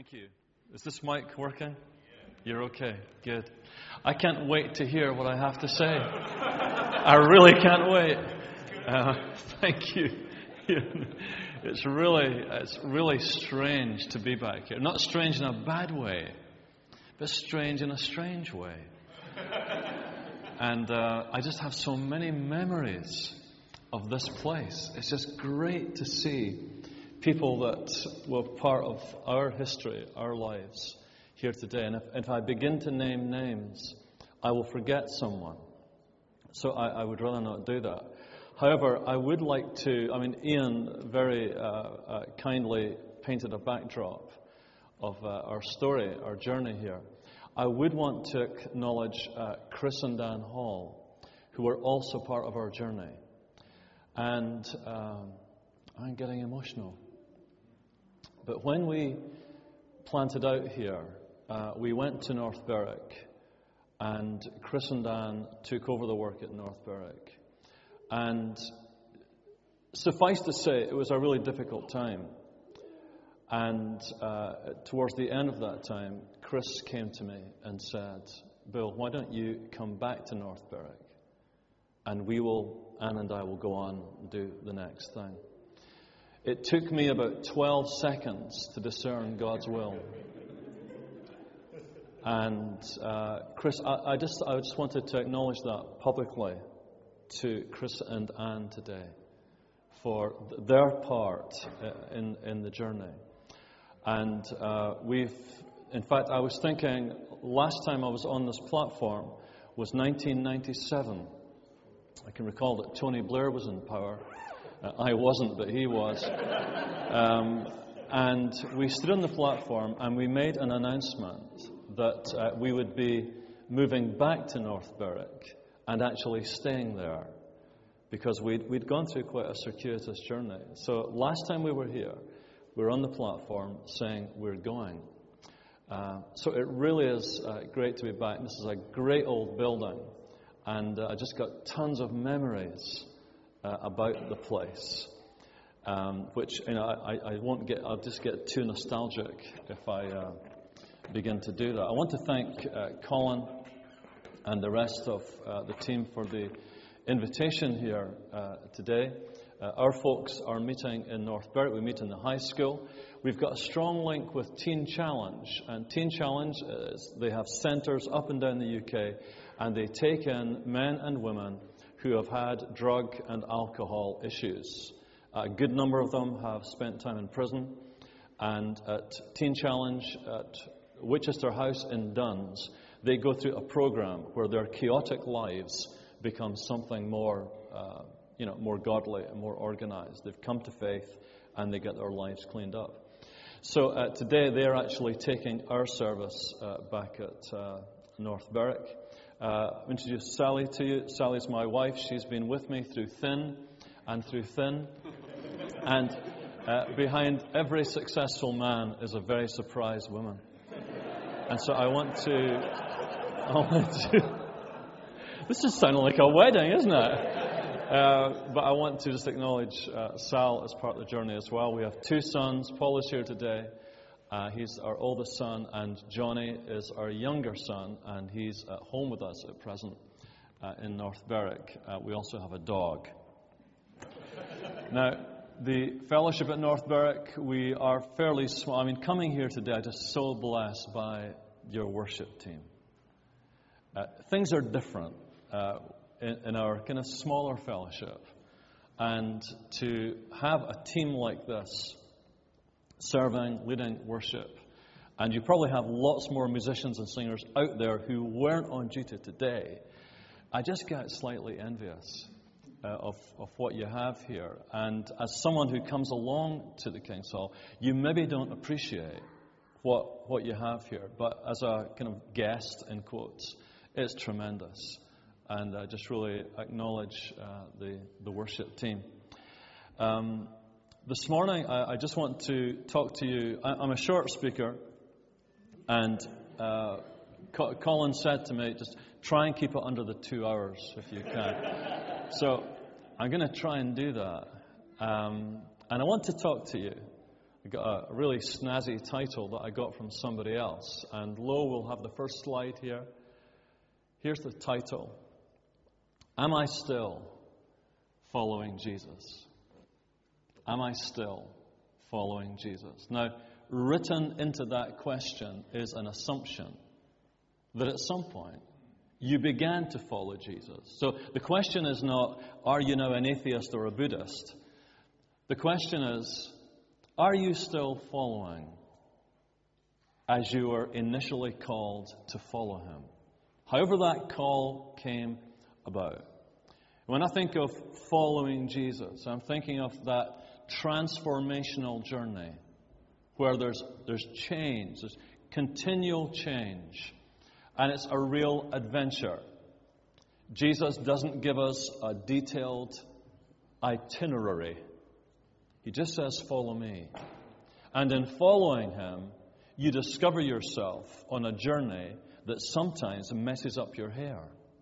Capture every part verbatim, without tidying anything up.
Thank you. Is this mic working? You're okay. Good. I can't wait to hear what I have to say. I really can't wait. Uh, thank you. It's really, it's really strange to be back here. Not strange in a bad way, but strange in a strange way. And uh, I just have so many memories of this place. It's just great to see people that were part of our history, our lives here today. And if, if I begin to name names, I will forget someone. So I, I would rather not do that. However, I would like to, I mean, Ian very uh, uh, kindly painted a backdrop of uh, our story, our journey here. I would want to acknowledge uh, Chris and Dan Hall, who were also part of our journey. And um, I'm getting emotional. But when we planted out here, uh, we went to North Berwick, and Chris and Dan took over the work at North Berwick. And suffice to say, it was a really difficult time. And uh, towards the end of that time, Chris came to me and said, Bill, why don't you come back to North Berwick, and we will, Anne and I will go on and do the next thing. It took me about twelve seconds to discern God's will. And uh, Chris, I, I just I just wanted to acknowledge that publicly to Chris and Anne today for their part in, in the journey. And uh, we've, in fact, I was thinking last time I was on this platform was nineteen ninety-seven. I can recall that Tony Blair was in power. Uh, I wasn't, but he was. Um, and we stood on the platform and we made an announcement that uh, we would be moving back to North Berwick and actually staying there, because we'd, we'd gone through quite a circuitous journey. So last time we were here, we were on the platform saying we're going. Uh, so it really is uh, great to be back. This is a great old building, and uh, I just got tons of memories uh, about the place, um, which you know I, I won't get. I'll just get too nostalgic if I uh, begin to do that. I want to thank uh, Colin and the rest of uh, the team for the invitation here uh, today. Uh, our folks are meeting in North Berwick. We meet in the high school. We've got a strong link with Teen Challenge. And Teen Challenge, is, they have centres up and down the U K, and they take in men and women who have had drug and alcohol issues. A good number of them have spent time in prison. And at Teen Challenge at Winchester House in Duns, they go through a program where their chaotic lives become something more uh, you know, more godly and more organized. They've come to faith and they get their lives cleaned up. So uh, today they're actually taking our service uh, back at uh, North Berwick. Uh, I'll introduce Sally to you. Sally's my wife. She's been with me through thin and through thin. And uh, behind every successful man is a very surprised woman. And so I want to... I want to this is sounding like a wedding, isn't it? Uh, but I want to just acknowledge uh, Sal as part of the journey as well. We have two sons. Paul is here today. Uh, he's our oldest son, and Johnny is our younger son, and he's at home with us at present uh, in North Berwick. Uh, we also have a dog. Now, the fellowship at North Berwick, we are fairly small. I mean, coming here today, I'm just so blessed by your worship team. Uh, things are different. Uh, In, in our kind of smaller fellowship, and to have a team like this serving, leading worship, and you probably have lots more musicians and singers out there who weren't on duty today. I just get slightly envious uh, of, of what you have here, and as someone who comes along to the King's Hall, you maybe don't appreciate what what you have here, but as a kind of guest, in quotes, it's tremendous. And I just really acknowledge uh, the, the worship team. Um, this morning, I, I just want to talk to you. I, I'm a short speaker, and uh, Co- Colin said to me, just try and keep it under the two hours if you can. So I'm going to try and do that. Um, and I want to talk to you I got a really snazzy title that I got from somebody else. And lo, we'll have the first slide here. Here's the title. Am I still following Jesus? Am I still following Jesus? Now, written into that question is an assumption that at some point you began to follow Jesus. So the question is not, are you now an atheist or a Buddhist? The question is, are you still following as you were initially called to follow him? However that call came about. When I think of following Jesus, I'm thinking of that transformational journey where there's, there's change, there's continual change, and it's a real adventure. Jesus doesn't give us a detailed itinerary. He just says, follow me. And in following him, you discover yourself on a journey that sometimes messes up your hair.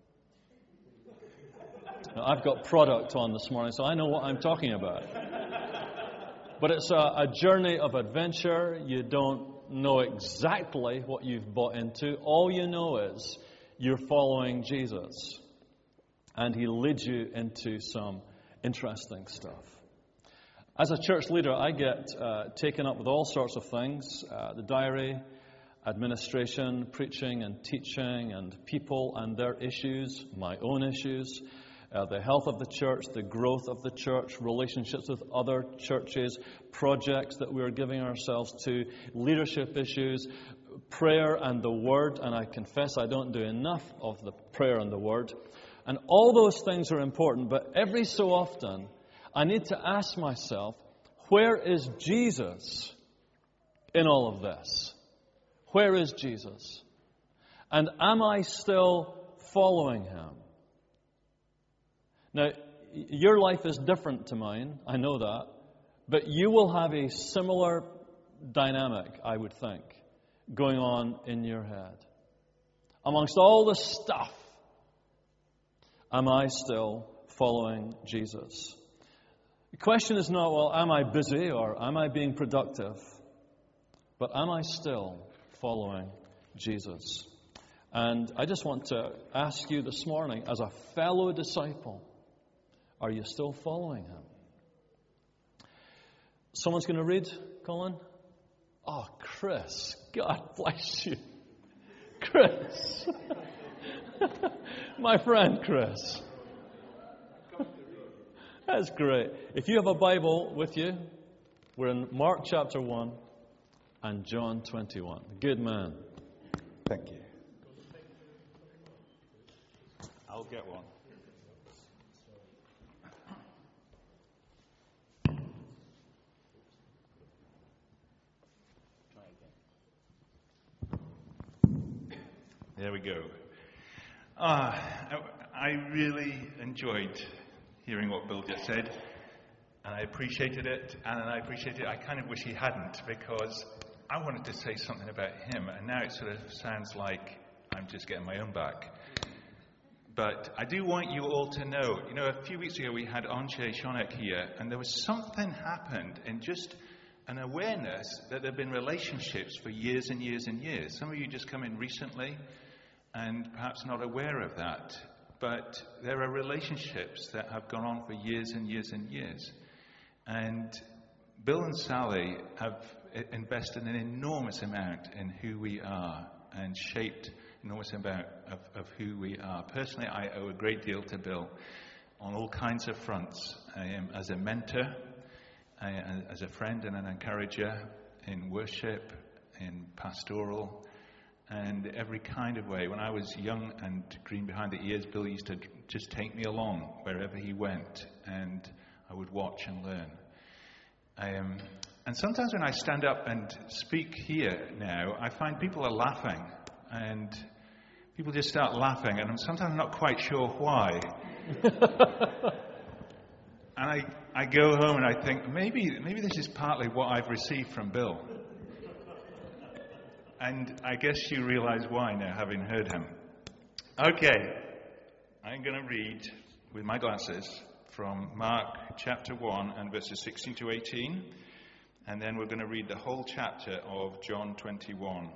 Now, I've got product on this morning, so I know what I'm talking about. But it's a, a journey of adventure. You don't know exactly what you've bought into. All you know is you're following Jesus. And he leads you into some interesting stuff. As a church leader, I get uh, taken up with all sorts of things. Uh, the diary, administration, preaching and teaching, and people and their issues, my own issues, uh, the health of the church, the growth of the church, relationships with other churches, projects that we're giving ourselves to, leadership issues, prayer and the Word. And I confess I don't do enough of the prayer and the Word. And all those things are important, but every so often I need to ask myself, where is Jesus in all of this? Where is Jesus? And am I still following him? Now, your life is different to mine, I know that, but you will have a similar dynamic, I would think, going on in your head. Amongst all the stuff, am I still following Jesus? The question is not, well, am I busy or am I being productive? But am I still following Jesus? And I just want to ask you this morning, as a fellow disciple, are you still following him? Someone's going to read, Colin? Oh, Chris. God bless you. Chris. My friend Chris. That's great. If you have a Bible with you, we're in Mark chapter one and John twenty-one. Good man. Thank you. I'll get one. There we go. Uh, I, I really enjoyed hearing what Bill just said, and I appreciated it, and I appreciated it. I kind of wish he hadn't, because I wanted to say something about him, and now it sort of sounds like I'm just getting my own back. But I do want you all to know, you know, a few weeks ago we had Anche Shonek here, and there was something happened in just an awareness that there have been relationships for years and years and years. Some of you just come in recently and perhaps not aware of that. But there are relationships that have gone on for years and years and years. And Bill and Sally have invested an enormous amount in who we are and shaped an enormous amount of, of who we are. Personally, I owe a great deal to Bill on all kinds of fronts. I am as a mentor, I, as a friend and an encourager, in worship, in pastoral, and every kind of way. When I was young and green behind the ears, Bill used to just take me along wherever he went, and I would watch and learn. Um, and sometimes when I stand up and speak here now, I find people are laughing, and people just start laughing, and I'm sometimes not quite sure why. And I, I go home and I think, maybe, maybe this is partly what I've received from Bill. And I guess you realize why now, having heard him. Okay, I'm going to read with my glasses from Mark chapter one and verses sixteen to eighteen. and then we're going to read the whole chapter of John twenty-one.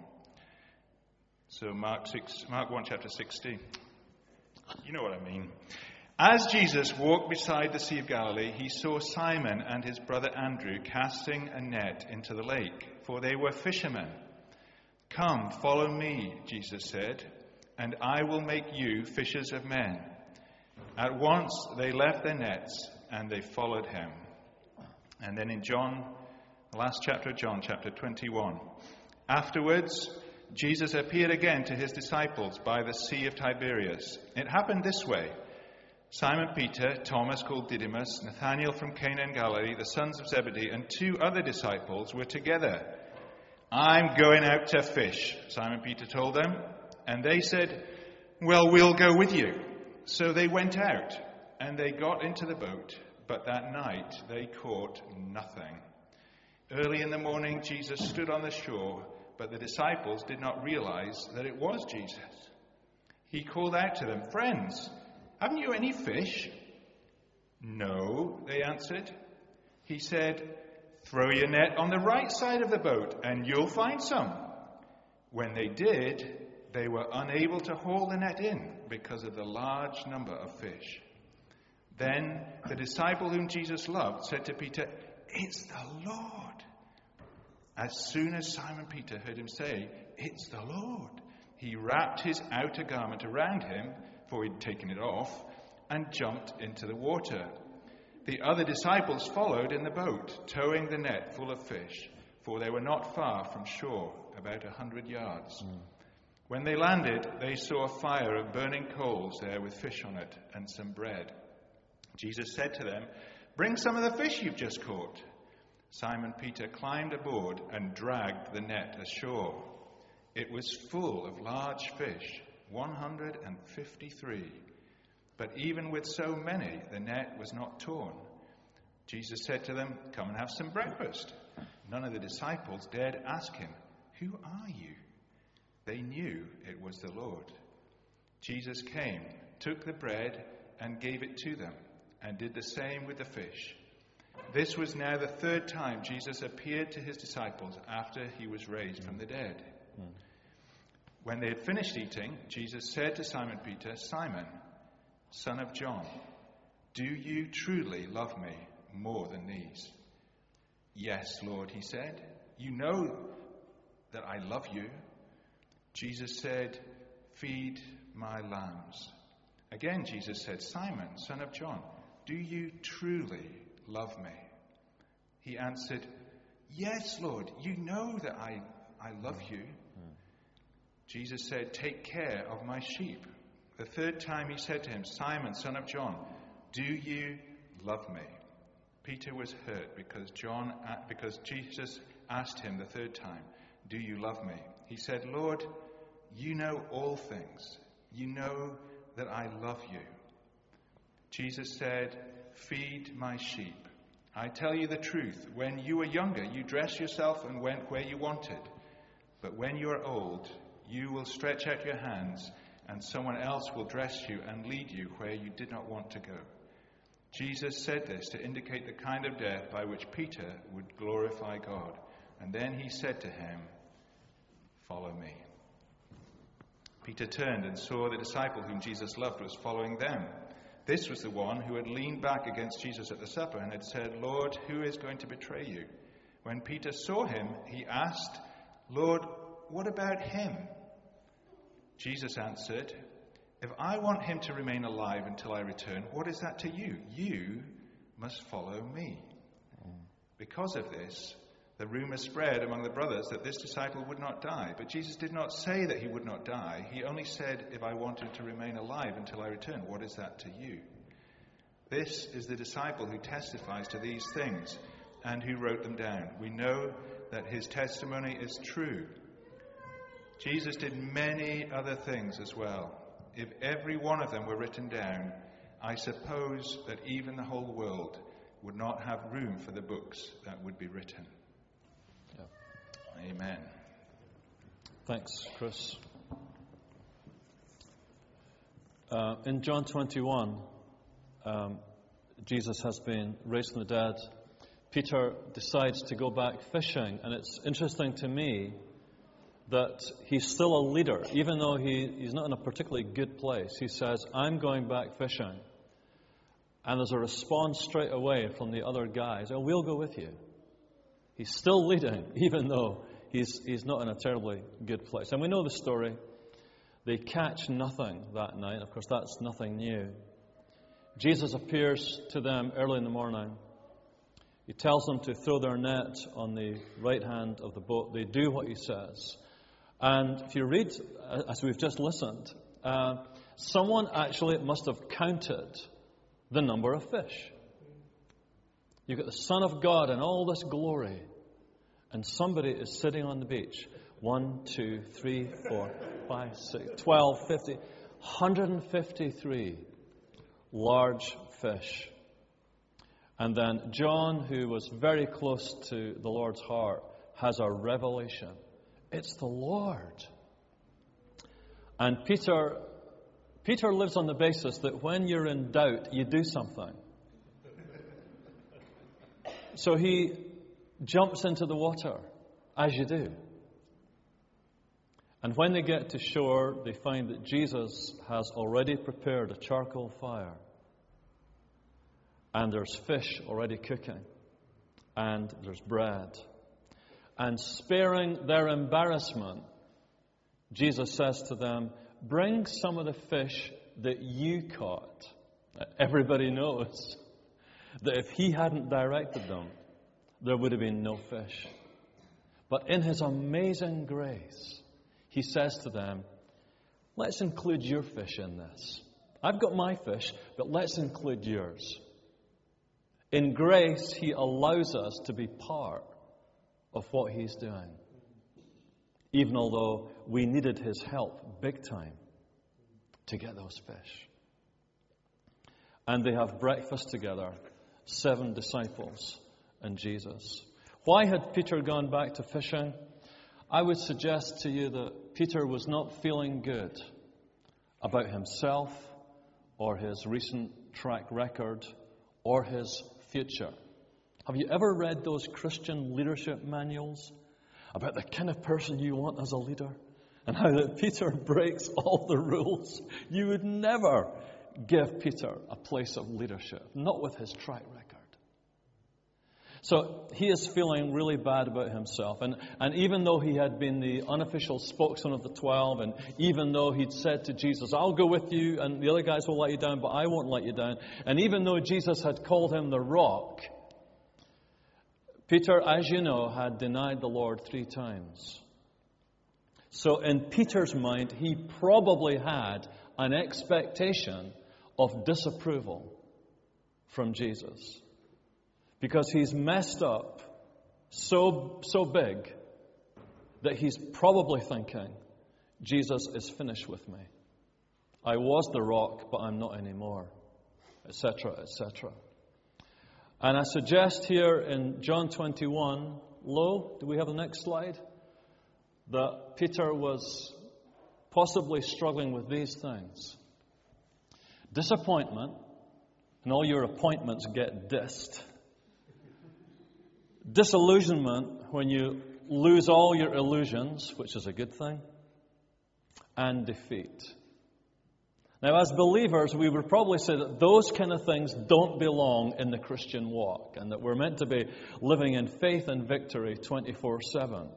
So Mark six, Mark one, chapter sixteen. You know what I mean. As Jesus walked beside the Sea of Galilee, he saw Simon and his brother Andrew casting a net into the lake, for they were fishermen. "Come, follow me," Jesus said, "and I will make you fishers of men." At once they left their nets and they followed him. And then in John, the last chapter of John, chapter twenty-one. Afterwards, Jesus appeared again to his disciples by the Sea of Tiberias. It happened this way. Simon Peter, Thomas called Didymus, Nathanael from Cana in Galilee, the sons of Zebedee, and two other disciples were together. "I'm going out to fish," Simon Peter told them. And they said, "Well, we'll go with you." So they went out, and they got into the boat, but that night they caught nothing. Early in the morning, Jesus stood on the shore, but the disciples did not realize that it was Jesus. He called out to them, "Friends, haven't you any fish?" "No," they answered. He said, "Throw your net on the right side of the boat, and you'll find some." When they did, they were unable to haul the net in because of the large number of fish. Then the disciple whom Jesus loved said to Peter, "It's the Lord." As soon as Simon Peter heard him say, "It's the Lord," he wrapped his outer garment around him, for he'd taken it off, and jumped into the water. The other disciples followed in the boat, towing the net full of fish, for they were not far from shore, about a hundred yards. Mm. When they landed, they saw a fire of burning coals there with fish on it and some bread. Jesus said to them, "Bring some of the fish you've just caught." Simon Peter climbed aboard and dragged the net ashore. It was full of large fish, one hundred fifty-three. But even with so many, the net was not torn. Jesus said to them, "Come and have some breakfast." None of the disciples dared ask him, "Who are you?" They knew it was the Lord. Jesus came, took the bread, and gave it to them, and did the same with the fish. This was now the third time Jesus appeared to his disciples after he was raised from the dead. Mm. When they had finished eating, Jesus said to Simon Peter, "Simon, son of John, do you truly love me more than these?" "Yes, Lord," he said. "You know that I love you." Jesus said, "Feed my lambs." Again, Jesus said, "Simon, son of John, do you truly love me?" He answered, "Yes, Lord, you know that I, I love you." Mm. Jesus said, "Take care of my sheep." The third time he said to him, "Simon, son of John, do you love me?" Peter was hurt because John, because Jesus asked him the third time, "Do you love me?" He said, "Lord, you know all things. You know that I love you." Jesus said, "Feed my sheep. I tell you the truth, when you were younger, you dressed yourself and went where you wanted. But when you are old, you will stretch out your hands, and someone else will dress you and lead you where you did not want to go." Jesus said this to indicate the kind of death by which Peter would glorify God. And then he said to him, "Follow me." Peter turned and saw the disciple whom Jesus loved was following them. This was the one who had leaned back against Jesus at the supper and had said, "Lord, who is going to betray you?" When Peter saw him, he asked, "Lord, what about him?" Jesus answered, "If I want him to remain alive until I return, what is that to you? You must follow me." Because of this, the rumor spread among the brothers that this disciple would not die. But Jesus did not say that he would not die. He only said, "If I want him to remain alive until I return, what is that to you?" This is the disciple who testifies to these things and who wrote them down. We know that his testimony is true. Jesus did many other things as well. If every one of them were written down, I suppose that even the whole world would not have room for the books that would be written. Yeah. Amen. Thanks, Chris. Uh, in John twenty-one, um, Jesus has been raised from the dead. Peter decides to go back fishing. And it's interesting to me that he's still a leader, even though he, he's not in a particularly good place. He says, I'm going back fishing. And there's a response straight away from the other guys, oh, we'll go with you. He's still leading, even though he's, he's not in a terribly good place. And we know the story. They catch nothing that night. Of course, that's nothing new. Jesus appears to them early in the morning. He tells them to throw their net on the right hand of the boat. They do what he says. And if you read, as we've just listened, uh, someone actually must have counted the number of fish. You've got the Son of God in all this glory, and somebody is sitting on the beach. One, two, three, four, five, six, twelve, fifty, one hundred fifty-three large fish. And then John, who was very close to the Lord's heart, has a revelation. It's the Lord. And Peter, Peter lives on the basis that when you're in doubt, you do something. So he jumps into the water, as you do. And when they get to shore, they find that Jesus has already prepared a charcoal fire. And there's fish already cooking. And there's bread. And sparing their embarrassment, Jesus says to them, bring some of the fish that you caught. Everybody knows that if he hadn't directed them, there would have been no fish. But in his amazing grace, he says to them, let's include your fish in this. I've got my fish, but let's include yours. In grace, he allows us to be part of what he's doing, even although we needed his help big time to get those fish. And they have breakfast together, seven disciples and Jesus. Why had Peter gone back to fishing? I would suggest to you that Peter was not feeling good about himself or his recent track record or his future. Have you ever read those Christian leadership manuals about the kind of person you want as a leader? And how that Peter breaks all the rules? You would never give Peter a place of leadership, not with his track record. So he is feeling really bad about himself. And, and even though he had been the unofficial spokesman of the twelve, and even though he'd said to Jesus, I'll go with you, and the other guys will let you down, but I won't let you down. And even though Jesus had called him the rock, Peter, as you know, had denied the Lord three times. So in Peter's mind, he probably had an expectation of disapproval from Jesus. Because he's messed up so, so big that he's probably thinking, Jesus is finished with me. I was the rock, but I'm not anymore, et cetera, et cetera. And I suggest here in John twenty-one, lo, do we have the next slide? That Peter was possibly struggling with these things. Disappointment, and all your appointments get dissed. Disillusionment, when you lose all your illusions, which is a good thing. And defeat. Now, as believers, we would probably say that those kind of things don't belong in the Christian walk, and that we're meant to be living in faith and victory twenty-four seven.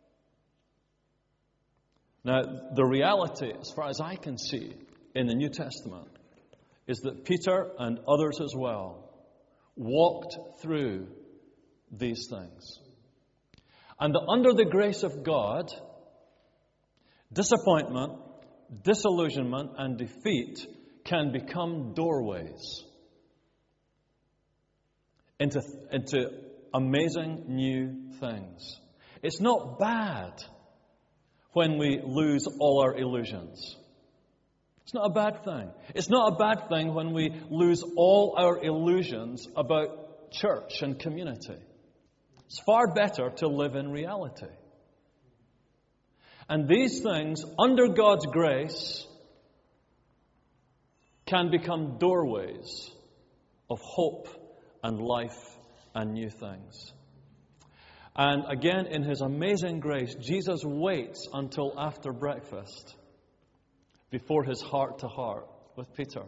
Now, the reality, as far as I can see in the New Testament, is that Peter and others as well walked through these things. And that under the grace of God, disappointment, disillusionment, and defeat can become doorways into, into amazing new things. It's not bad when we lose all our illusions. It's not a bad thing. It's not a bad thing when we lose all our illusions about church and community. It's far better to live in reality. And these things, under God's grace, can become doorways of hope and life and new things. And again, in His amazing grace, Jesus waits until after breakfast before His heart-to-heart with Peter.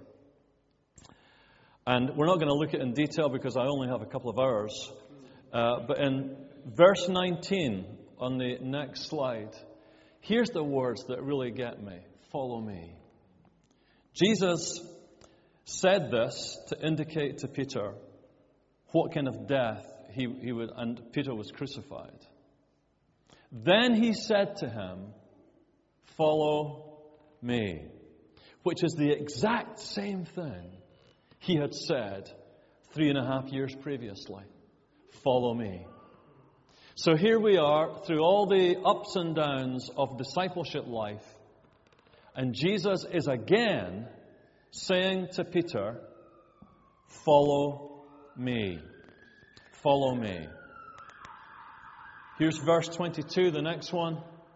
And we're not going to look at it in detail because I only have a couple of hours. Uh, but in verse nineteen on the next slide, here's the words that really get me. Follow me. Jesus said this to indicate to Peter what kind of death he, he would, and Peter was crucified. Then He said to him, follow me, which is the exact same thing He had said three and a half years previously. Follow me. So here we are through all the ups and downs of discipleship life, and Jesus is again saying to Peter, follow me. Follow me. Here's verse twenty-two, the next one.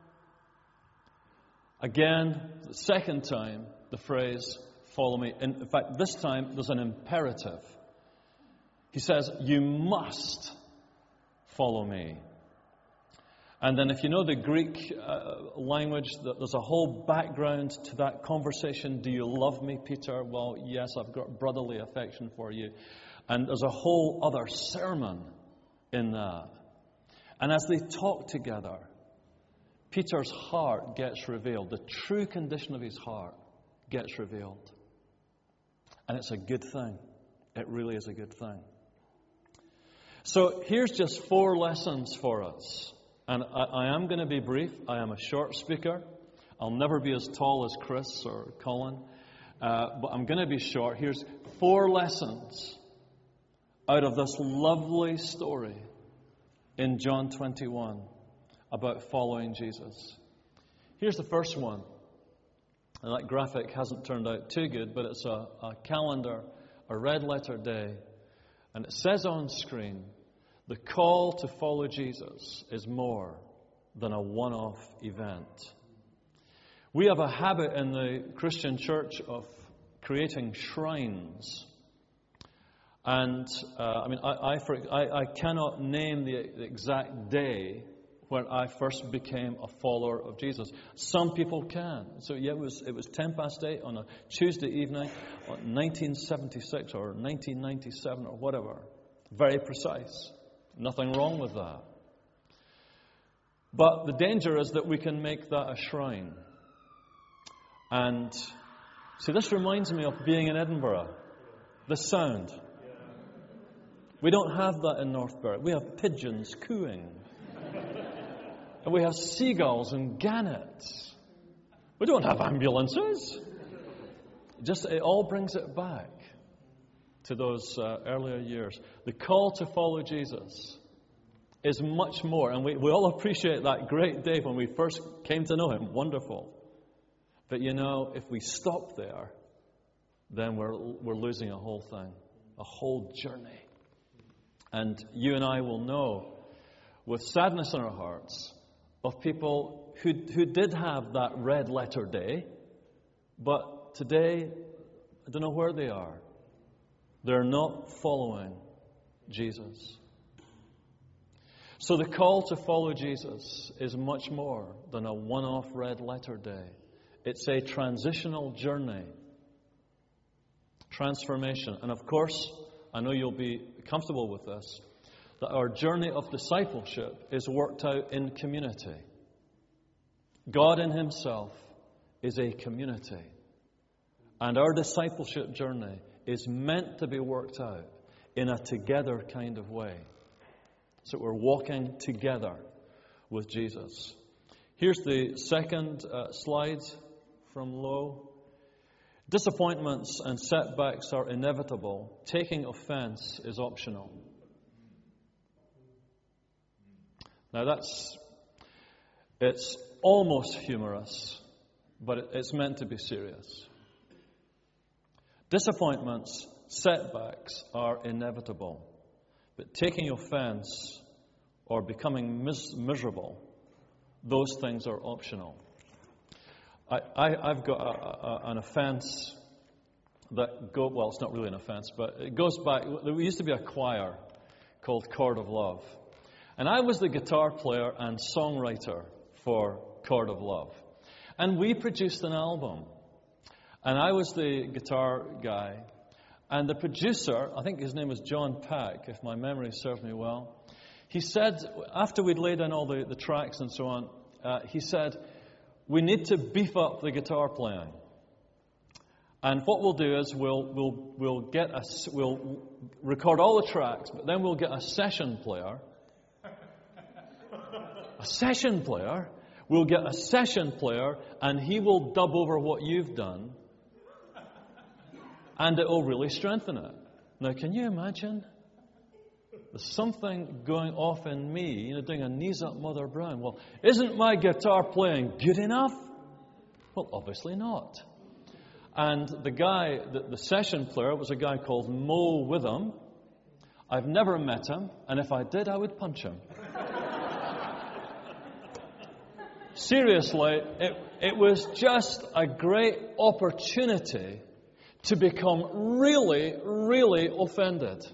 Again, the second time, the phrase, follow me. In fact, this time there's an imperative. He says, you must follow me. And then if you know the Greek uh, language, there's a whole background to that conversation. Do you love me, Peter? Well, yes, I've got brotherly affection for you. And there's a whole other sermon in that. And as they talk together, Peter's heart gets revealed. The true condition of his heart gets revealed. And it's a good thing. It really is a good thing. So here's just four lessons for us. And I, I am going to be brief. I am a short speaker. I'll never be as tall as Chris or Colin. Uh, but I'm going to be short. Here's four lessons out of this lovely story in John twenty-one about following Jesus. Here's the first one. And that graphic hasn't turned out too good, but it's a, a calendar, a red letter day. And it says on screen, the call to follow Jesus is more than a one-off event. We have a habit in the Christian church of creating shrines. And, uh, I mean, I, I, for, I, I cannot name the, the exact day when I first became a follower of Jesus. Some people can. So, yeah, it was, it was ten past eight on a Tuesday evening, nineteen seventy-six or nineteen ninety-seven or whatever. Very precise. Nothing wrong with that. But the danger is that we can make that a shrine. And, see, this reminds me of being in Edinburgh. The sound. We don't have that in North Berwick. We have pigeons cooing. And we have seagulls and gannets. We don't have ambulances. Just, it all brings it back to those uh, earlier years. The call to follow Jesus is much more. And we, we all appreciate that great day when we first came to know Him. Wonderful. But you know, if we stop there, then we're, we're losing a whole thing. A whole journey. And you and I will know, with sadness in our hearts, of people who, who did have that red letter day, but today, I don't know where they are. They're not following Jesus. So the call to follow Jesus is much more than a one-off red letter day. It's a transitional journey. Transformation. And of course, I know you'll be comfortable with this, that our journey of discipleship is worked out in community. God in Himself is a community. And our discipleship journey is meant to be worked out in a together kind of way. So we're walking together with Jesus. Here's the second uh, slide from Lowe. Disappointments and setbacks are inevitable. Taking offense is optional. Now that's, it's almost humorous, but it's meant to be serious. Disappointments, setbacks are inevitable. But taking offense or becoming mis- miserable, those things are optional. I, I, I've got a, a, an offense that go well. It's not really an offense, but it goes back. There used to be a choir called Chord of Love. And I was the guitar player and songwriter for Chord of Love. And we produced an album. And I was the guitar guy. And the producer, I think his name was John Pack, if my memory serves me well, he said, after we'd laid in all the, the tracks and so on, uh, he said, we need to beef up the guitar playing. And what we'll do is we'll we'll we'll get a we'll record all the tracks, but then we'll get a session player. A session player. We'll get a session player, and he will dub over what you've done, and it will really strengthen it. Now, can you imagine? There's something going off in me, you know, doing a knees up Mother Brown. Well, isn't my guitar playing good enough? Well, obviously not. And the guy, the, the session player, was a guy called Mo Witham. I've never met him, and if I did, I would punch him. Seriously, it, it was just a great opportunity to become really, really offended.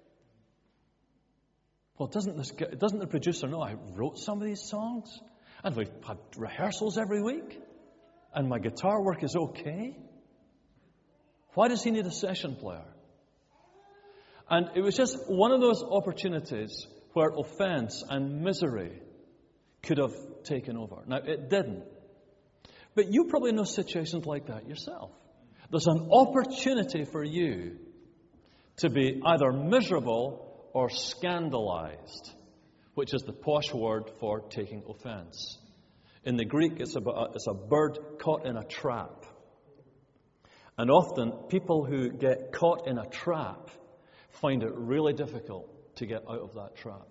Well, doesn't this, doesn't the producer know I wrote some of these songs? And we've had rehearsals every week? And my guitar work is okay? Why does he need a session player? And it was just one of those opportunities where offense and misery could have taken over. Now, it didn't. But you probably know situations like that yourself. There's an opportunity for you to be either miserable or scandalized, which is the posh word for taking offense. In the Greek, it's, about, it's a bird caught in a trap. And often, people who get caught in a trap find it really difficult to get out of that trap.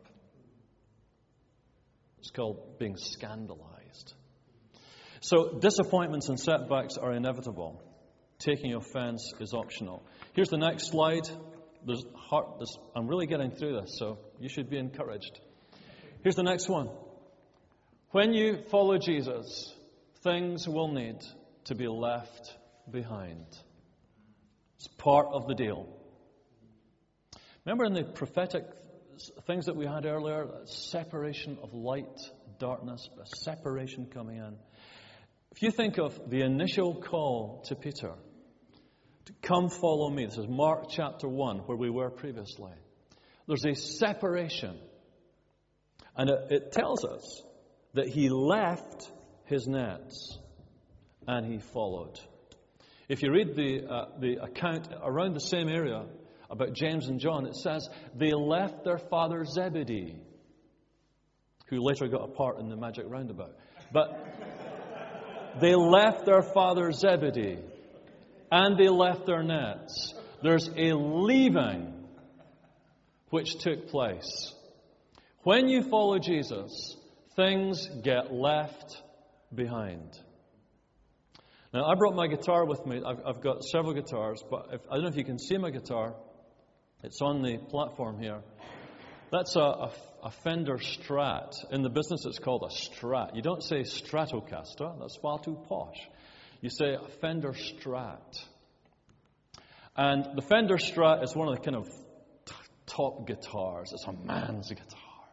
It's called being scandalized. So, disappointments and setbacks are inevitable. Taking offense is optional. Here's the next slide. There's heart, there's, I'm really getting through this, so you should be encouraged. Here's the next one. When you follow Jesus, things will need to be left behind. It's part of the deal. Remember in the prophetic things that we had earlier, that separation of light, darkness, a separation coming in. If you think of the initial call to Peter, to come follow me. This is Mark chapter one, where we were previously. There's a separation. And it, it tells us that he left his nets and he followed. If you read the, uh, the account around the same area about James and John, it says they left their father Zebedee, who later got a part in the magic roundabout. But they left their father Zebedee. And they left their nets. There's a leaving which took place. When you follow Jesus, things get left behind. Now, I brought my guitar with me. I've, I've got several guitars, but if, I don't know if you can see my guitar. It's on the platform here. That's a, a, a Fender Strat. In the business, it's called a Strat. You don't say Stratocaster. That's far too posh. You say a Fender Strat. And the Fender Strat is one of the kind of t- top guitars. It's a man's guitar.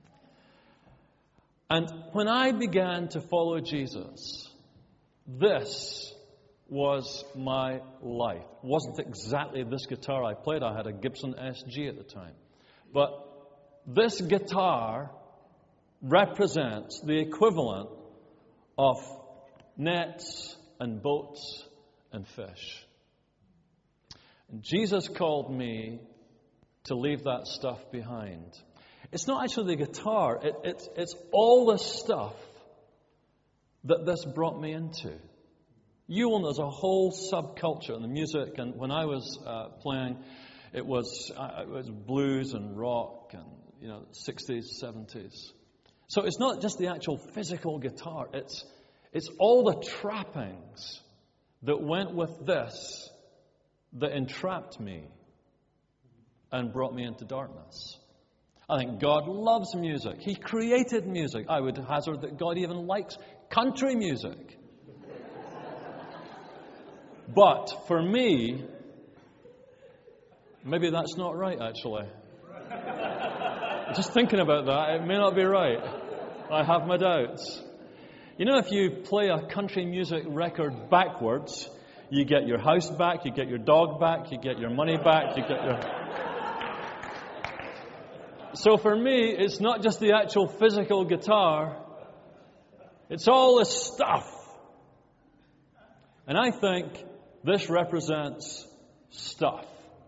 And when I began to follow Jesus, this was my life. It wasn't exactly this guitar I played. I had a Gibson S G at the time. But this guitar represents the equivalent of nets and boats and fish. And Jesus called me to leave that stuff behind. It's not actually the guitar. It, it's, it's all the stuff that this brought me into. You will know there's a whole subculture in the music. And when I was uh, playing, it was, uh, it was blues and rock and, you know, sixties, seventies. So it's not just the actual physical guitar. It's It's all the trappings that went with this that entrapped me and brought me into darkness. I think God loves music. He created music. I would hazard that God even likes country music. But for me, maybe that's not right, actually. Just thinking about that, it may not be right. I have my doubts. You know, if you play a country music record backwards, you get your house back, you get your dog back, you get your money back, you get your... So for me, it's not just the actual physical guitar, it's all the stuff. And I think this represents stuff.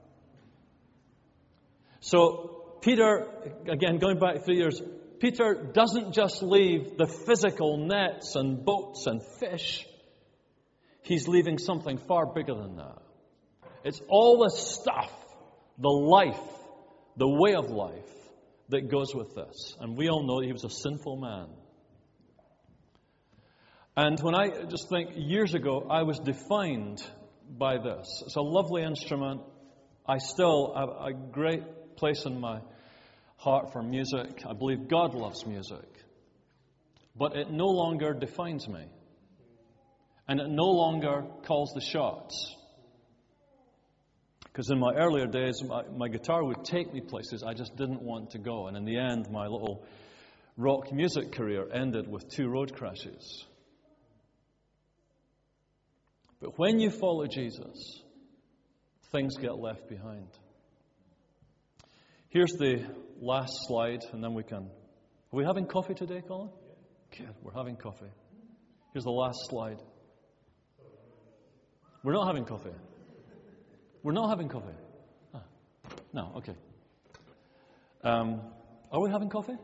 So Peter, again, going back three years, Peter doesn't just leave the physical nets and boats and fish. He's leaving something far bigger than that. It's all the stuff, the life, the way of life that goes with this. And we all know he was a sinful man. And when I just think, years ago, I was defined by this. It's a lovely instrument. I still have a great place in my heart for music. I believe God loves music. But it no longer defines me. And it no longer calls the shots. Because in my earlier days, my, my guitar would take me places I just didn't want to go. And in the end, my little rock music career ended with two road crashes. But when you follow Jesus, things get left behind. Here's the last slide, and then we can... Are we having coffee today, Colin? Good, we're having coffee. Here's the last slide. We're not having coffee. We're not having coffee. Ah, no, okay. Um, are we having coffee?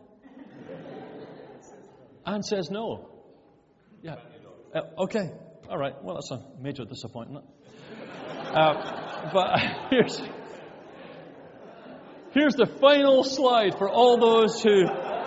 Anne says no. Yeah. Uh, okay. All right. Well, that's a major disappointment. Uh, but here's here's the final slide for all those who.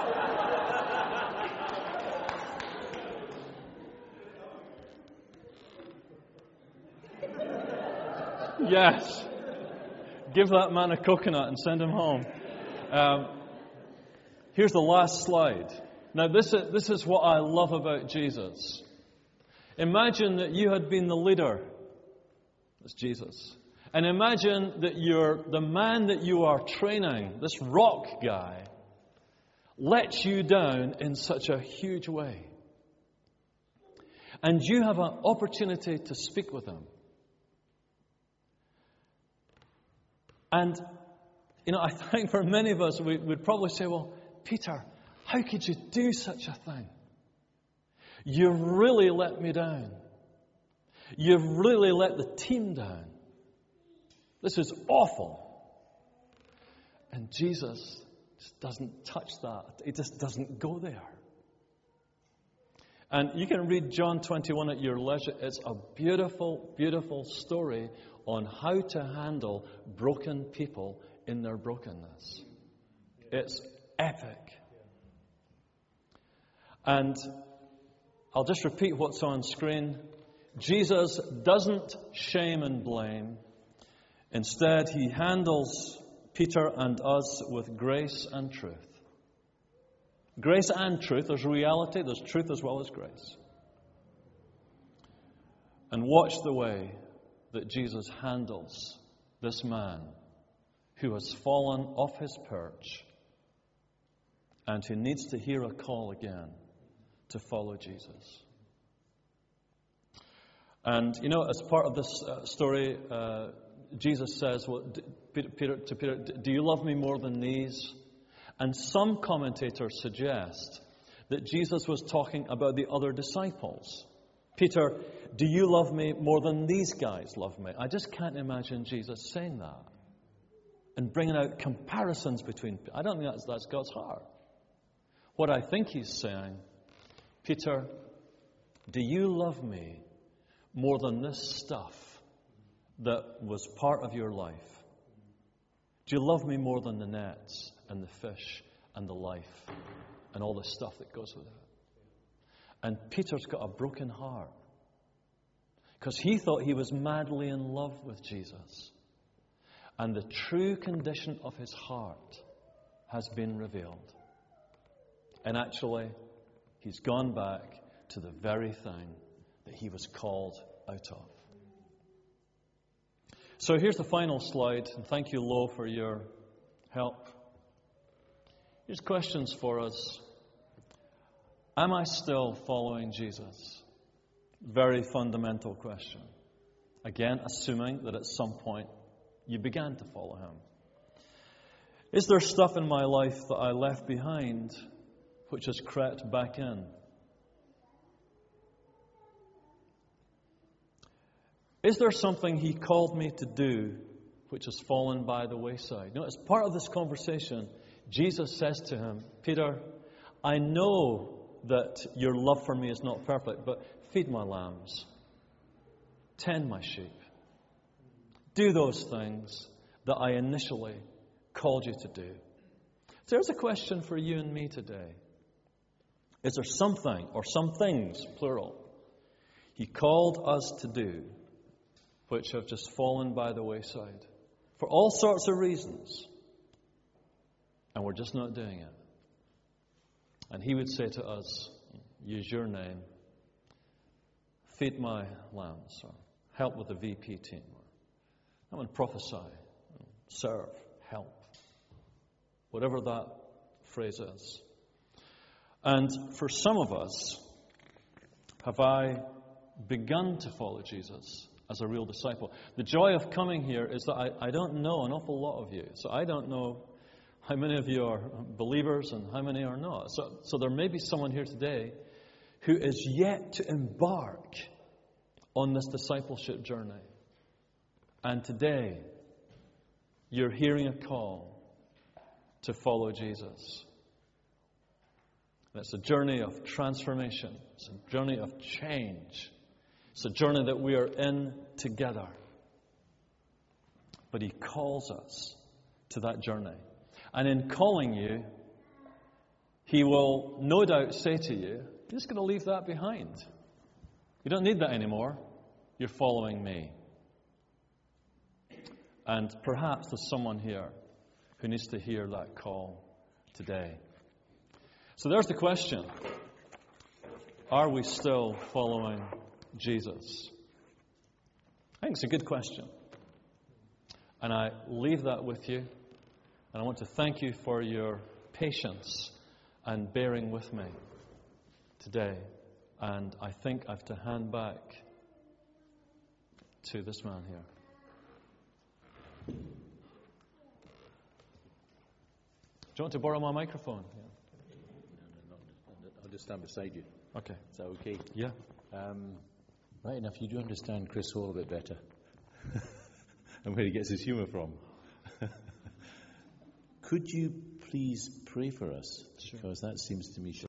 Yes. Give that man a coconut and send him home. Um, here's the last slide. Now, this is, this is what I love about Jesus. Imagine that you had been the leader. That's Jesus. And imagine that you're the man that you are training, this rock guy, lets you down in such a huge way. And you have an opportunity to speak with him. And, you know, I think for many of us, we would probably say, well, Peter, how could you do such a thing? You really let me down. You've really let the team down. This is awful. And Jesus just doesn't touch that. He just doesn't go there. And you can read John twenty-one at your leisure. It's a beautiful, beautiful story on how to handle broken people in their brokenness. It's epic. And I'll just repeat what's on screen. Jesus doesn't shame and blame. Instead, he handles Peter and us with grace and truth. Grace and truth. There's reality, there's truth as well as grace. And watch the way that Jesus handles this man who has fallen off his perch and who needs to hear a call again to follow Jesus. And, you know, as part of this uh, story, uh, Jesus says, well, Peter, Peter, to Peter, do you love me more than these? And some commentators suggest that Jesus was talking about the other disciples. Peter, do you love me more than these guys love me? I just can't imagine Jesus saying that and bringing out comparisons between. I don't think that's, that's God's heart. What I think he's saying, Peter, do you love me more than this stuff that was part of your life? Do you love me more than the nets and the fish and the life and all the stuff that goes with it? And Peter's got a broken heart because he thought he was madly in love with Jesus. And the true condition of his heart has been revealed. And actually, he's gone back to the very thing that he was called out of. So here's the final slide, and thank you, Lo, for your help. Here's questions for us. Am I still following Jesus? Very fundamental question. Again, assuming that at some point you began to follow him. Is there stuff in my life that I left behind which has crept back in? Is there something he called me to do which has fallen by the wayside? You know, as part of this conversation, Jesus says to him, Peter, I know that your love for me is not perfect, but feed my lambs, tend my sheep, do those things that I initially called you to do. So there's a question for you and me today. Is there something, or some things, plural, he called us to do which have just fallen by the wayside for all sorts of reasons, and we're just not doing it? And he would say to us, use your name, feed my lambs, or help with the V P team, or come and prophesy, serve, help, whatever that phrase is. And for some of us, have I begun to follow Jesus as a real disciple? The joy of coming here is that I, I don't know an awful lot of you. So I don't know how many of you are believers and how many are not. So, so there may be someone here today who is yet to embark on this discipleship journey. And today, you're hearing a call to follow Jesus. And it's a journey of transformation. It's a journey of change. It's a journey that we are in together. But he calls us to that journey. And in calling you, he will no doubt say to you, you're just going to leave that behind. You don't need that anymore. You're following me. And perhaps there's someone here who needs to hear that call today. So there's the question. Are we still following Jesus? I think it's a good question. And I leave that with you. And I want to thank you for your patience and bearing with me today. And I think I have to hand back to this man here. Do you want to borrow my microphone? Yeah. No, no, no. I'll just stand beside you. Okay. Is that okay? Yeah. Um, right enough, you do understand Chris Hall a bit better. And where he gets his humour from. Could you please pray for us? Sure. Because that seems to me